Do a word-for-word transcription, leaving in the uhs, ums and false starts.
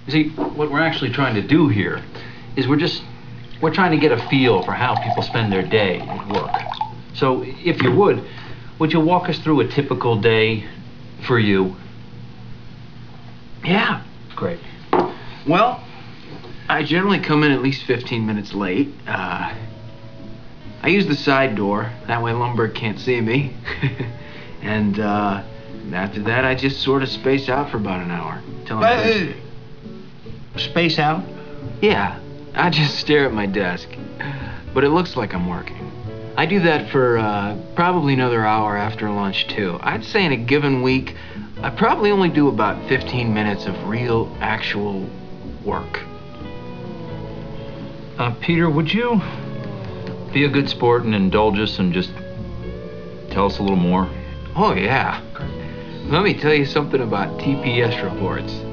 You see, what we're actually trying to do here is we're just, we're trying to get a feel for how people spend their day at work. So, if you would, would you walk us through a typical day for you? Yeah. Great. Well, I generally come in at least fifteen minutes late. Uh, I use the side door. That way Lumbergh can't see me. and uh, after that, I just sort of space out for about an hour. Till I'm Uh, space out? Yeah, I just stare at my desk. But it looks like I'm working. I do that for uh, probably another hour after lunch, too. I'd say in a given week, I probably only do about fifteen minutes of real, actual work. Uh, Peter, would you be a good sport and indulge us and just tell us a little more? Oh, yeah. Let me tell you something about T P S reports.